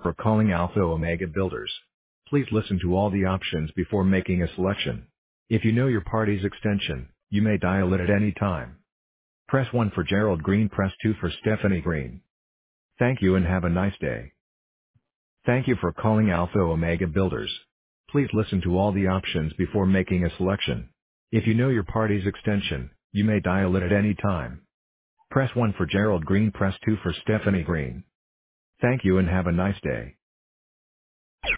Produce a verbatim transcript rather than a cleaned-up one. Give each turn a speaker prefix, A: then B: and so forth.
A: For calling Alpha Omega Builders. Please listen to all the options before making a selection. If you know your party's extension, you may dial it at any time. Press one for Gerald Green, press two for Stephanie Green. Thank you and have a nice day. Thank you for calling Alpha Omega Builders. Please listen to all the options before making a selection. If you know your party's extension, you may dial it at any time. Press one for Gerald Green, press two for Stephanie Green. Thank you and have a nice day.